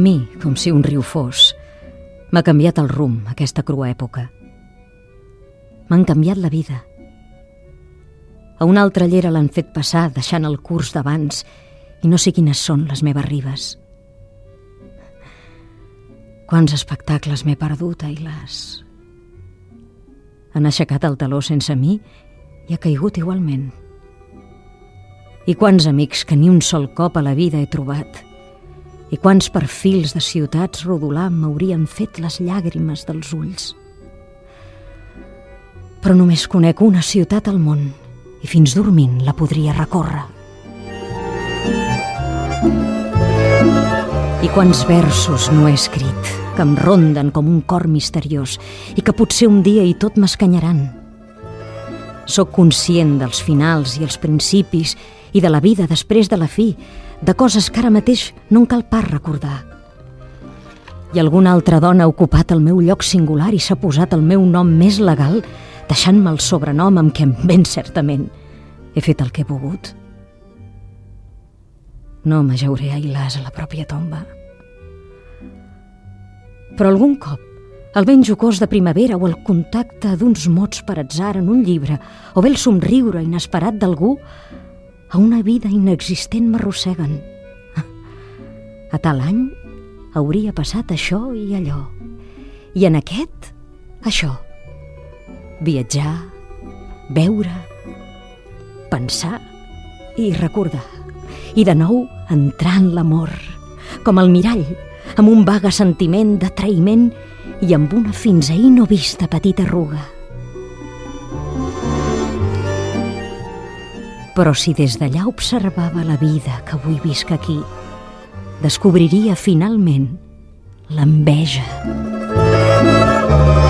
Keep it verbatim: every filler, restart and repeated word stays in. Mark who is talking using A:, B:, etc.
A: mi, com si un riu fos, m'ha canviat el rumb aquesta crua època. M'han canviat la vida. A una altra llera l'han fet passar, deixant el curs d'abans, i no sé quines són les meves ribes. Quants espectacles m'he perdut, ai-las. Han aixecat el taló sense mi i ha caigut igualment. I quants amics que ni un sol cop a la vida he trobat, i quants perfils de ciutats rodolant m'haurien fet les llàgrimes dels ulls. Però només conec una ciutat al món i fins dormint la podria recórrer. I quants versos no he escrit, que em ronden com un cor misteriós i que potser un dia i tot m'escanyaran. Soc conscient dels finals i els principis i de la vida després de la fi, de coses que ara mateix no em cal pas recordar. I alguna altra dona ha ocupat el meu lloc singular i s'ha posat el meu nom més legal, deixant-me el sobrenom amb què ben certament he fet el que he volgut. No m'ajauré ai-las a la pròpia tomba. Però algun cop, el vent jocós de primavera o el contacte d'uns mots per atzar en un llibre o bé el somriure inesperat d'algú, a una vida inexistent m'arrosseguen. A tal any hauria passat això i allò. I en aquest, això. Viatjar, veure, pensar i recordar. I de nou entrar en l'amor, com el mirall, amb un vague sentiment de traïment i amb una fins ahir no vista petita arruga. Però si des d'allà observava la vida que avui visc aquí, descobriria finalment l'enveja.